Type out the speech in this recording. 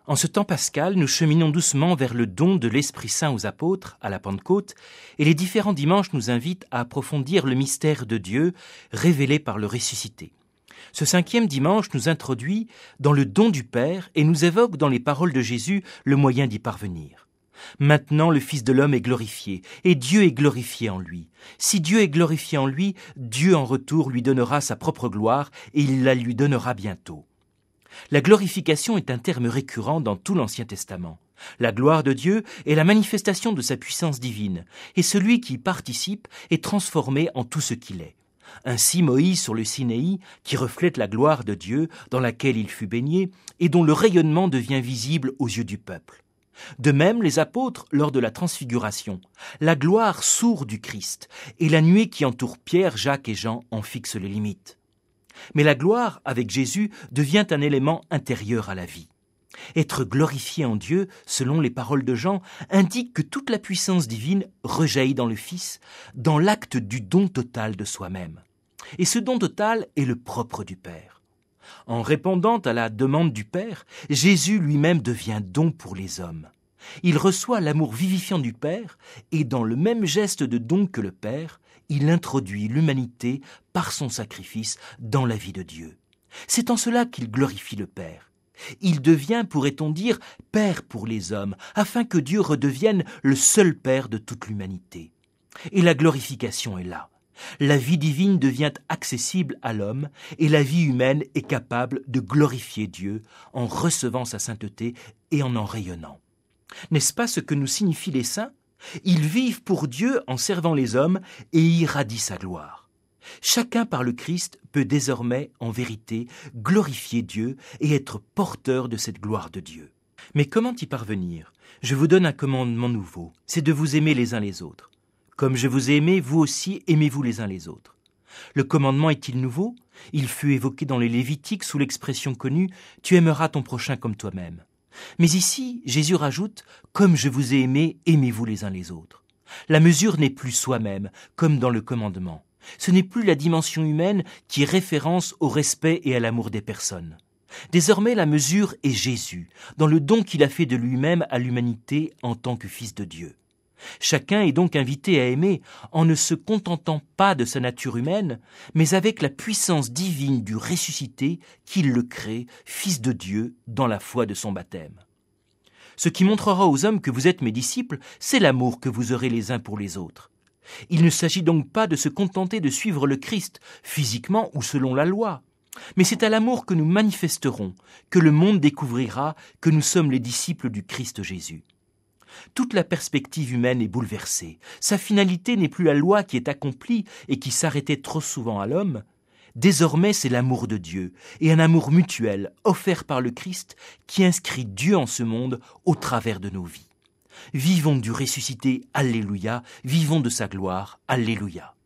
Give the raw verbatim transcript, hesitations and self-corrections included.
En ce temps pascal, nous cheminons doucement vers le don de l'Esprit Saint aux apôtres, à la Pentecôte, et les différents dimanches nous invitent à approfondir le mystère de Dieu révélé par le ressuscité. Ce cinquième dimanche nous introduit dans le don du Père et nous évoque dans les paroles de Jésus le moyen d'y parvenir. Maintenant le Fils de l'homme est glorifié, et Dieu est glorifié en lui. Si Dieu est glorifié en lui, Dieu en retour lui donnera sa propre gloire, et il la lui donnera bientôt. La glorification est un terme récurrent dans tout l'Ancien Testament. La gloire de Dieu est la manifestation de sa puissance divine, et celui qui y participe est transformé en tout ce qu'il est. Ainsi Moïse sur le Sinaï, qui reflète la gloire de Dieu dans laquelle il fut baigné, et dont le rayonnement devient visible aux yeux du peuple. De même, les apôtres, lors de la transfiguration, la gloire sourd du Christ, et la nuée qui entoure Pierre, Jacques et Jean en fixe les limites. Mais la gloire, avec Jésus, devient un élément intérieur à la vie. Être glorifié en Dieu, selon les paroles de Jean, indique que toute la puissance divine rejaillit dans le Fils, dans l'acte du don total de soi-même. Et ce don total est le propre du Père. En répondant à la demande du Père, Jésus lui-même devient don pour les hommes. Il reçoit l'amour vivifiant du Père et dans le même geste de don que le Père, il introduit l'humanité par son sacrifice dans la vie de Dieu. C'est en cela qu'il glorifie le Père. Il devient, pourrait-on dire, Père pour les hommes, afin que Dieu redevienne le seul Père de toute l'humanité. Et la glorification est là. La vie divine devient accessible à l'homme et la vie humaine est capable de glorifier Dieu en recevant sa sainteté et en en rayonnant. N'est-ce pas ce que nous signifient les saints ? Ils vivent pour Dieu en servant les hommes et y irradient sa gloire. Chacun par le Christ peut désormais, en vérité, glorifier Dieu et être porteur de cette gloire de Dieu. Mais comment y parvenir ? Je vous donne un commandement nouveau, c'est de vous aimer les uns les autres. Comme je vous ai aimé, vous aussi aimez-vous les uns les autres. Le commandement est-il nouveau ? Il fut évoqué dans les Lévitiques sous l'expression connue « Tu aimeras ton prochain comme toi-même ». Mais ici, Jésus rajoute « Comme je vous ai aimé, aimez-vous les uns les autres ». La mesure n'est plus soi-même, comme dans le commandement. Ce n'est plus la dimension humaine qui référence au respect et à l'amour des personnes. Désormais, la mesure est Jésus, dans le don qu'il a fait de lui-même à l'humanité en tant que Fils de Dieu. Chacun est donc invité à aimer en ne se contentant pas de sa nature humaine, mais avec la puissance divine du ressuscité qui le crée, Fils de Dieu, dans la foi de son baptême. Ce qui montrera aux hommes que vous êtes mes disciples, c'est l'amour que vous aurez les uns pour les autres. Il ne s'agit donc pas de se contenter de suivre le Christ, physiquement ou selon la loi, mais c'est à l'amour que nous manifesterons, que le monde découvrira que nous sommes les disciples du Christ Jésus. Toute la perspective humaine est bouleversée. Sa finalité n'est plus la loi qui est accomplie et qui s'arrêtait trop souvent à l'homme. Désormais, c'est l'amour de Dieu et un amour mutuel offert par le Christ qui inscrit Dieu en ce monde au travers de nos vies. Vivons du ressuscité, alléluia, vivons de sa gloire, alléluia.